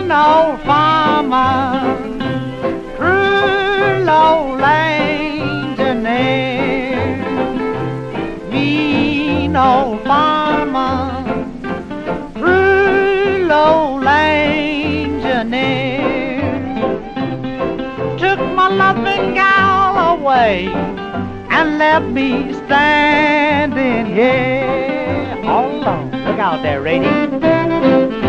old farmer, cruel old engineer, mean old farmer, cruel old engineer, took my loving gal away and left me standing here all alone. Look out there, Rady.